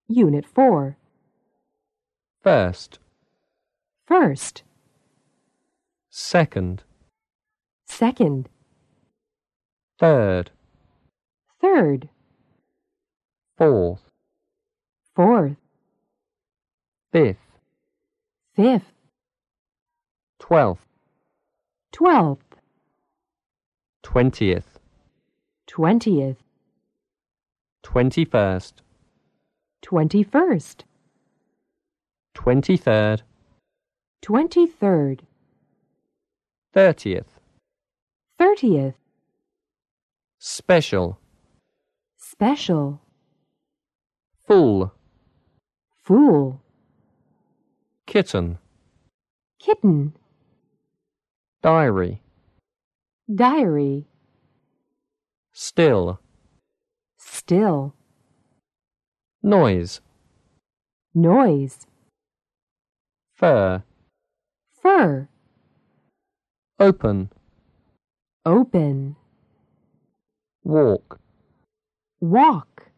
Unit 4. First, First, second, second, third, third, fourth, fourth, fifth, fifth, 12th, 12th, 20th, 20th, 21st, 21st, 23rd, 23rd, 30th, 30th, special, special, full, fool, kitten, kitten, diary, diary, still, still, noise, noise, fur, fur, open, open, walk, walk,